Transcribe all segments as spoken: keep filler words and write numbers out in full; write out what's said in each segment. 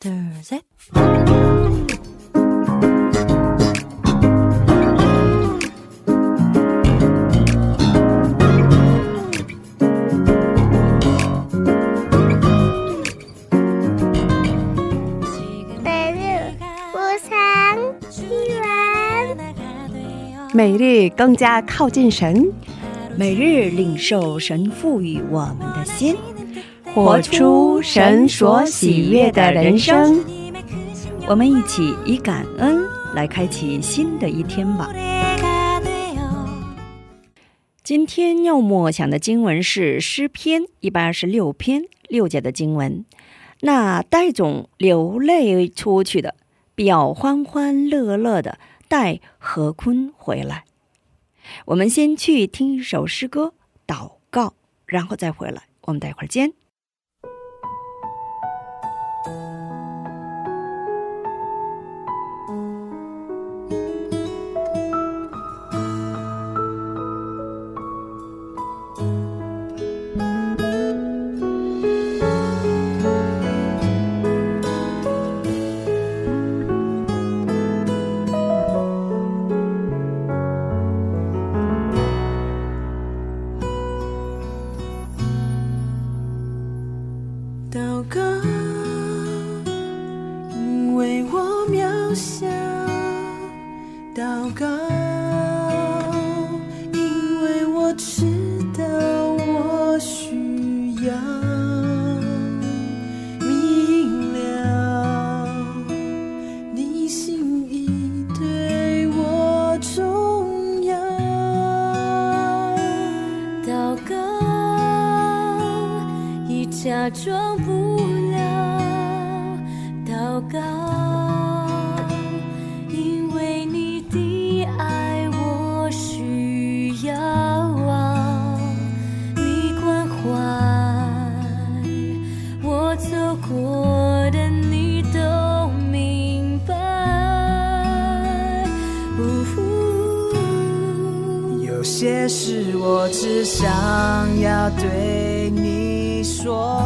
둘, 셋. 우상 희망 每日更加靠近神， 每日领受神赋予我们的心， 活出神所喜悦的人生。 我们一起以感恩来开启新的一天吧。今天要默想的经文是诗篇一百二十六篇六节的经文。那带种流泪出去的，必要欢欢乐乐的带和坤回来。我们先去听一首诗歌祷告，然后再回来，我们待会儿见。 祷告，因为我渺小；祷告，因为我知道我需要明了你心意对我重要。祷告，已假装不了，祷告，因为你的爱我需要啊，你关怀我走过的你都明白。有些事我只想要对你说，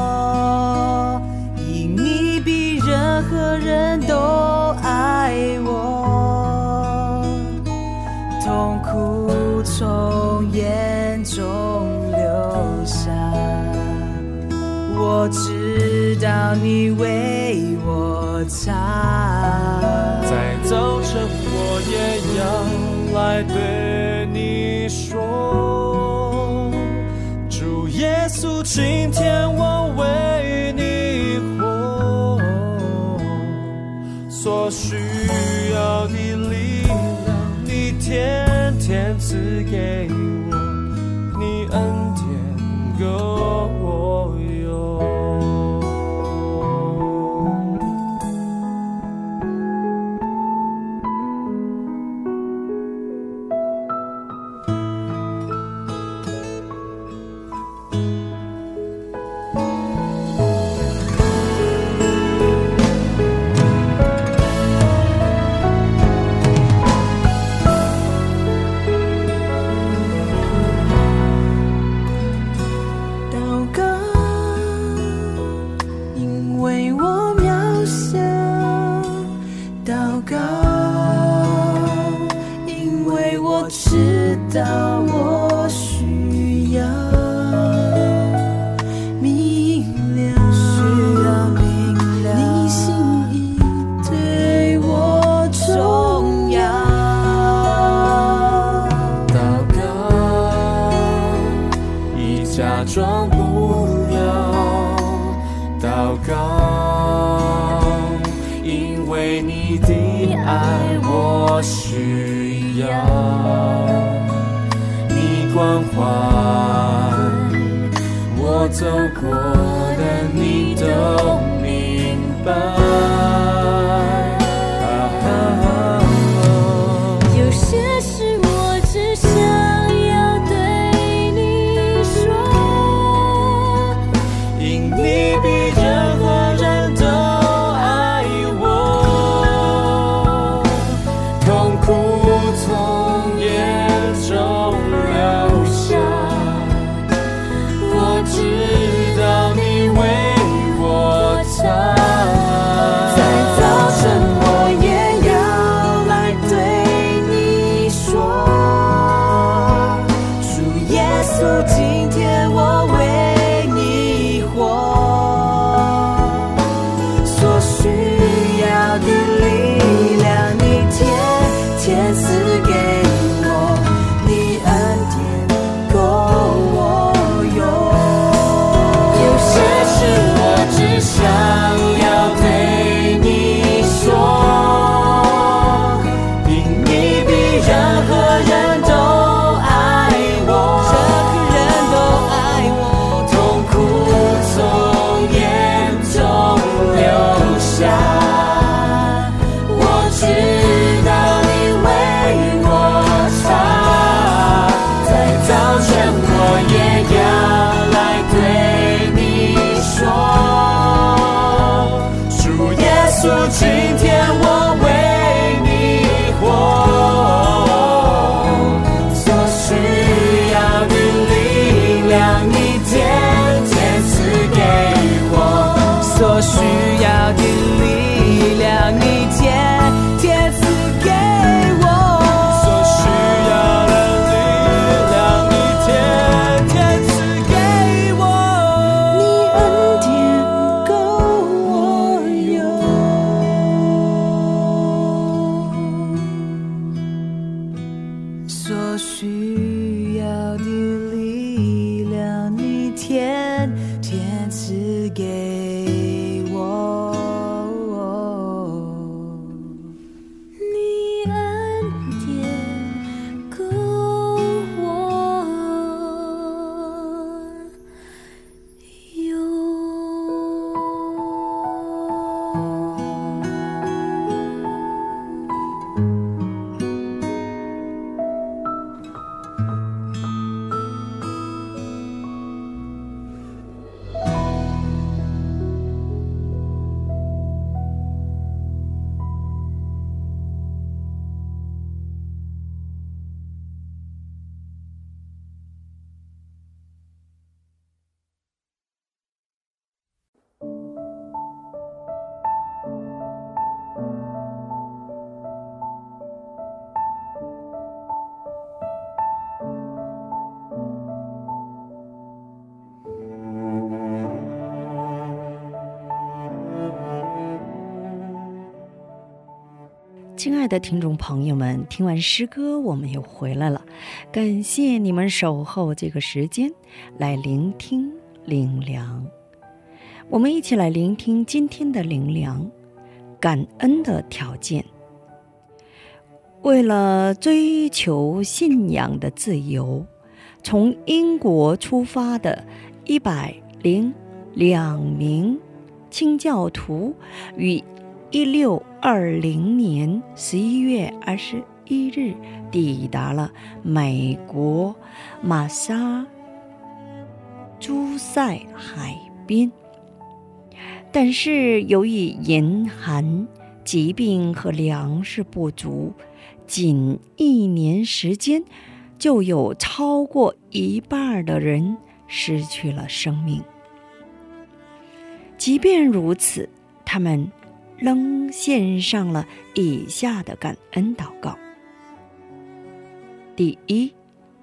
因你比任何人都爱我，痛苦从眼中流下，我知道你为我擦。 在早晨我也要来对你说，主耶稣，今天我为你活，所需要的力量你天天赐给我，你恩典够我用。 知道我需要明了，需要明了，你心意对我重要。祷告，已假装不了，祷告，因为你的爱我需要。关怀我走过的你都明白、啊啊啊、有些事我只想要对你说，因你比任何人都爱我，痛苦从眼中流下，我知道你今天我为你活，所需要的力量你天天赐给我，所需要的力量你天天赐给我，所需要的力量你天天赐给我，你恩典够我用，所需要的力量你天天赐给我， 你恩典够我用。 亲爱的听众朋友们，听完诗歌我们又回来了，感谢你们守候这个时间来聆听灵粮。我们一起来聆听今天的灵粮，感恩的条件。为了追求信仰的自由，从英国出发的一百零两名清教徒于一六二零年十一月二十一日抵达了美国马萨诸塞海边，但是由于严寒、疾病和粮食不足，仅一年时间就有超过一半的人失去了生命。即便如此，他们仍献上了以下的感恩祷告。第一，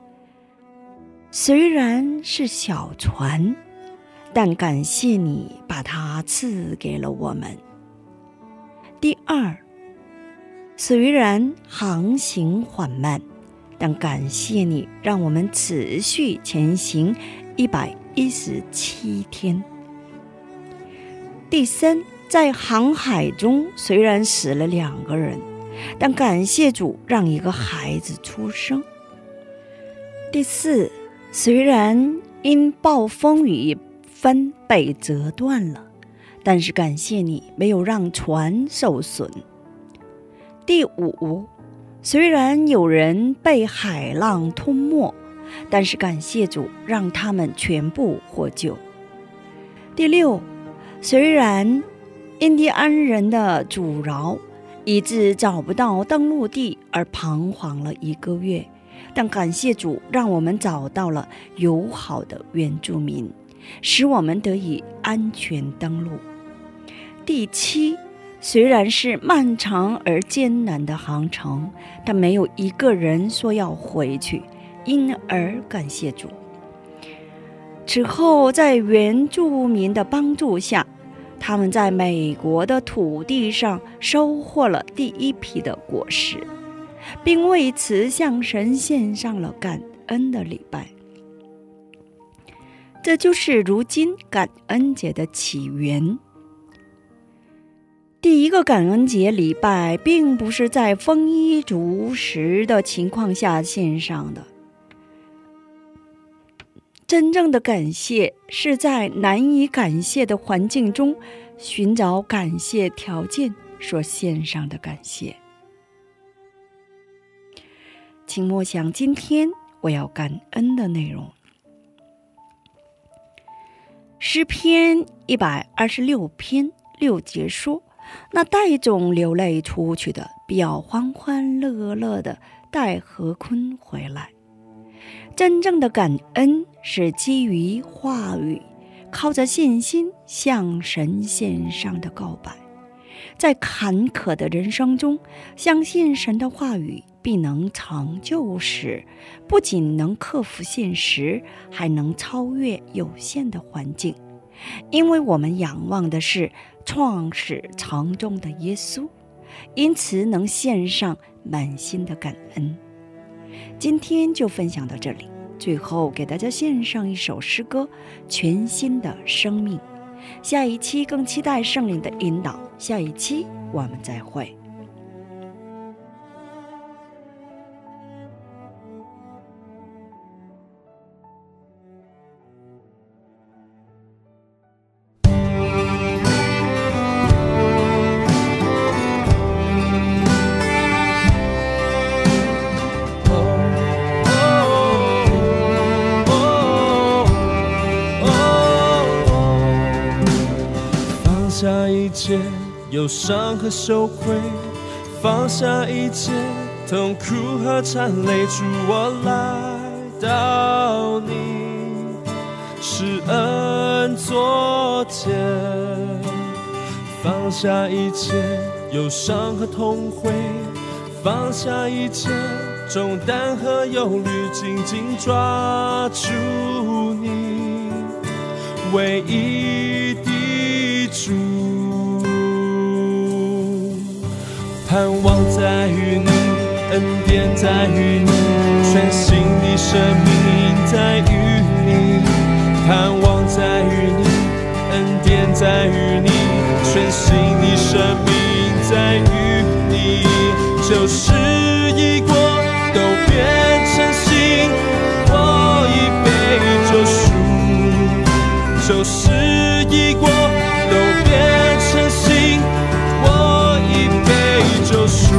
虽然是小船，但感谢你把它赐给了我们。第二，虽然航行缓慢，但感谢你让我们持续前行一百一十七天。第三，在航海中虽然死了两个人，但感谢主让一个孩子出生。第四，虽然因暴风雨帆被折断了，但是感谢你没有让船受损。第五，虽然有人被海浪吞没，但是感谢主让他们全部获救。第六，虽然印第安人的阻挠以致找不到登陆地而彷徨了一个月，但感谢主让我们找到了友好的原住民，使我们得以安全登陆。第七，虽然是漫长而艰难的航程，但没有一个人说要回去，因而感谢主。此后在原住民的帮助下，他们在美国的土地上收获了第一批的果实，并为此向神献上了感恩的礼拜。这就是如今感恩节的起源。第一个感恩节礼拜并不是在丰衣足食的情况下献上的，真正的感谢是在难以感谢的环境中寻找感谢条件所献上的感谢。请默想今天我要感恩的内容。诗篇一百二十六篇六节说： 那带种流泪出去的，必要欢欢乐乐的带和坤回来。真正的感恩是基于话语，靠着信心向神献上的告白。在坎坷的人生中，相信神的话语必能成就时，不仅能克服现实，还能超越有限的环境，因为我们仰望的是创始成终的耶稣，因此能献上满心的感恩。今天就分享到这里，最后给大家献上一首诗歌《全新的生命》。下一期更期待圣灵的引导，下一期我们再会。 放下一切忧伤和羞愧，放下一切痛苦和缠累，主我来到你施恩座前，放下一切忧伤和痛悔，放下一切重担和忧虑，紧紧抓住你唯一的主，盼望在于你，恩典在于你，全新的生命在于你，盼望在于你，恩典在于你，全新的生命在于你，旧事已过都变成新，我已被救赎，旧事已过都变成新，我已被救赎。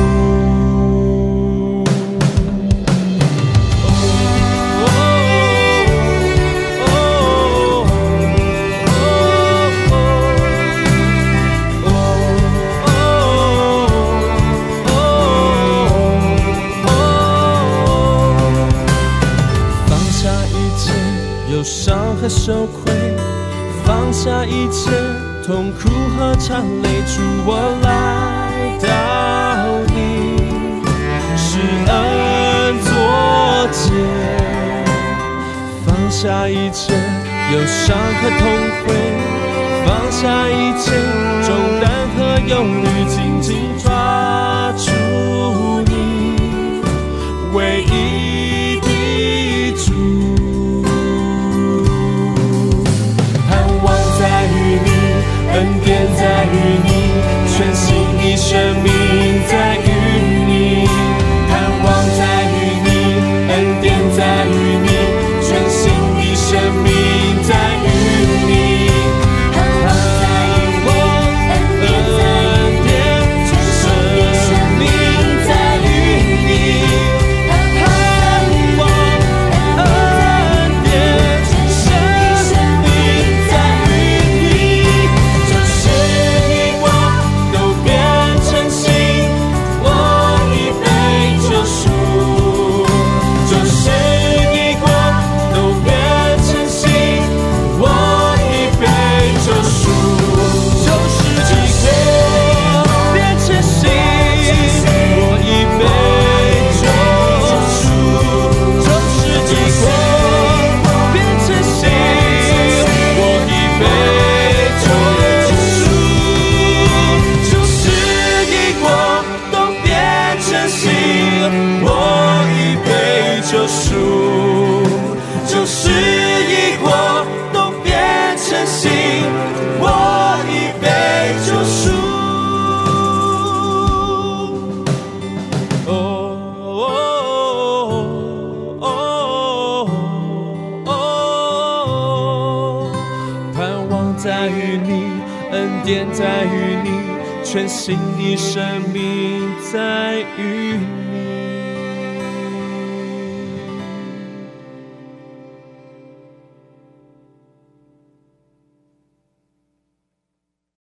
放下一切忧伤和羞愧，放下一切痛苦和缠累，主我来到你施恩座前，放下一切忧伤和痛悔，放下一切重担和忧虑，紧紧抓住你唯一的主，恩典在于你，全新的生命在于你，盼望在于你，恩典在于你，全新的生命在于你，盼望恩典全新的生命在于你，盼望恩典全新的生命在于你，在于你，恩典在于你，全新的生命在于你。